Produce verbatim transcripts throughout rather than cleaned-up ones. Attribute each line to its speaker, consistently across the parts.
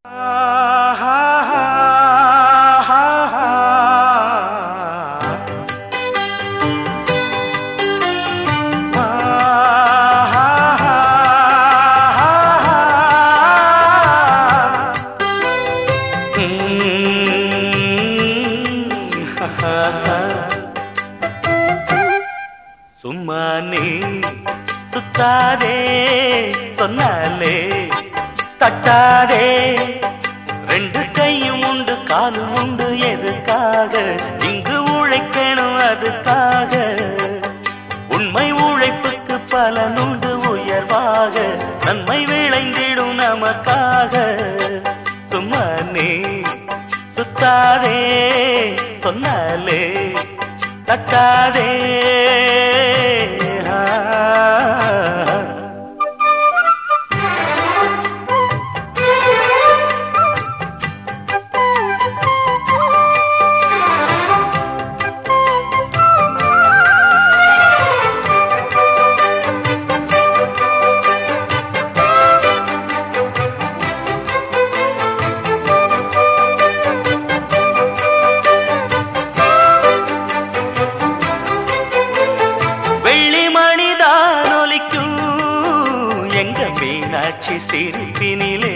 Speaker 1: சும்மா நீ சுத்தாதே சொன்னாலே தட்டாதே, ரெண்டு கையும் உண்டு காலும் உண்டு எதுக்காக இங்கு உழைக்கணும் அதுக்காக, உண்மை உழைப்புக்கு பலனுண்டு உயர்வாக நன்மை விளைந்திடும் நமக்காக. சும்மா நீ சுத்தாதே சொன்னாலே தட்டாதே. மீனாட்சி சிரிப்பினிலே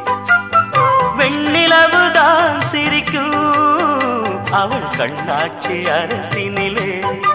Speaker 1: வெண்ணிலவுதான் சிரிக்கும், அவள் கண்ணாட்சி அரசினிலே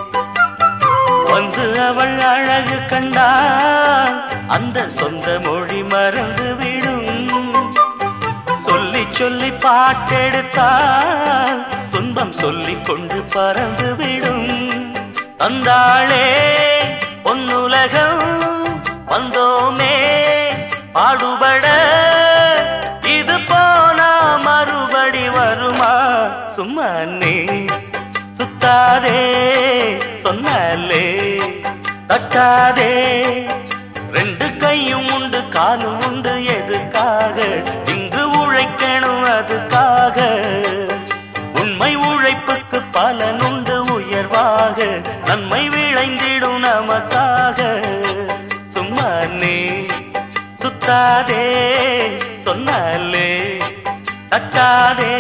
Speaker 1: வந்து அவள் அழகு கண்டால் அந்த சொந்த மொழி மறந்து விடும், சொல்லி சொல்லி பாட்டெடுத்தால் துன்பம் சொல்லிக் கொண்டு பறந்து விடும். தந்தாளே பொன்னுலகம் வந்தோமே பாடுபட, இது போனா மறுபடி வருமா? சும்மா நீ சுத்தாதே சொன்னாலே தட்டாதே, ரெண்டு கையும் உண்டு காலும் உண்டு எதுக்காக இங்கு உழைக்கணும் அதுக்காக, உண்மை உழைப்புக்கு பலனுண்டு உயர்வாக நன்மை விளைந்திடும் நமக்காக. சும்மா நீ சுத்தாதே சொன்னாலே தட்டாதே.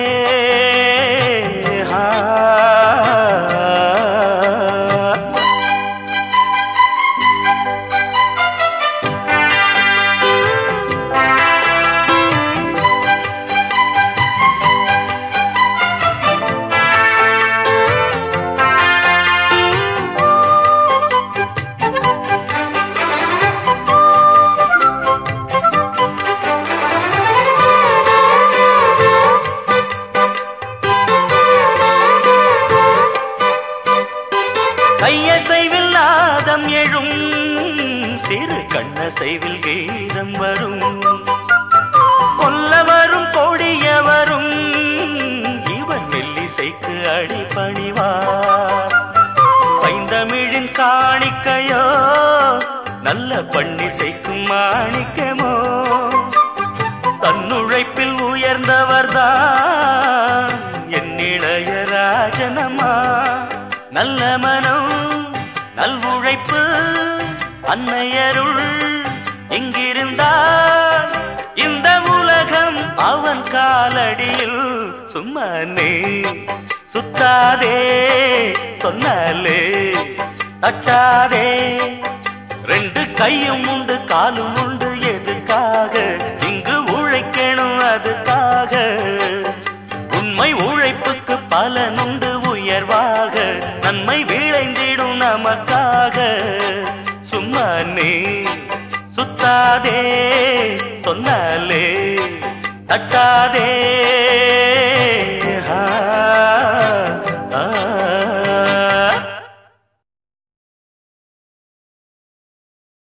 Speaker 1: கையசைவில் நாதம் எழும், சிறு கண்ணசைவில் கீதம் வரும், கொல்ல வரும் கொடிய வரும், இவன் மெல்லிசைக்கு அடிபணிவார். பைந்தமிழின் காணிக்கையோ நல்ல பண்ணிசைக்கும் மாணிக்கமோ, தன்னுழைப்பில் உயர்ந்தவர்தான் என் இளையராஜனம்மா. நல்ல மனம் நல் உழைப்பு அன்னையருள் எங்கிருந்தால் இந்த உலகம் அவன் காலடியில். சும்மா நீ சுத்தாதே சொன்னாலே தட்டாதே, ரெண்டு கையும் உண்டு காலும் உண்டு எதுக்காக இங்கு உழைக்கணும் அதுக்காக, உண்மை உழைப்புக்கு பலனுண்டு உயர்வாக நன்மை விளைந்திடும் நமக்காக. சும்மா நீ சுத்தாதே சொன்னாலே தட்டாதே.